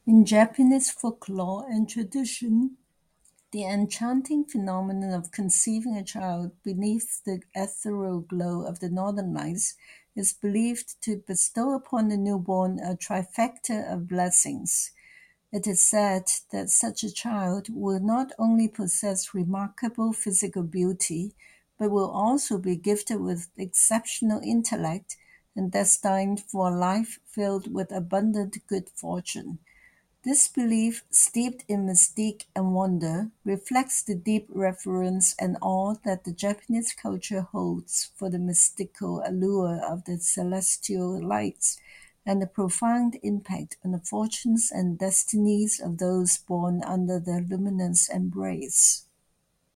In Japanese folklore and tradition, the enchanting phenomenon of conceiving a child beneath the ethereal glow of the northern lights is believed to bestow upon the newborn a trifecta of blessings. It is said that such a child will not only possess remarkable physical beauty, but will also be gifted with exceptional intellect and destined for a life filled with abundant good fortune. This belief, steeped in mystique and wonder, reflects the deep reverence and awe that the Japanese culture holds for the mystical allure of the celestial lights and the profound impact on the fortunes and destinies of those born under their luminous embrace.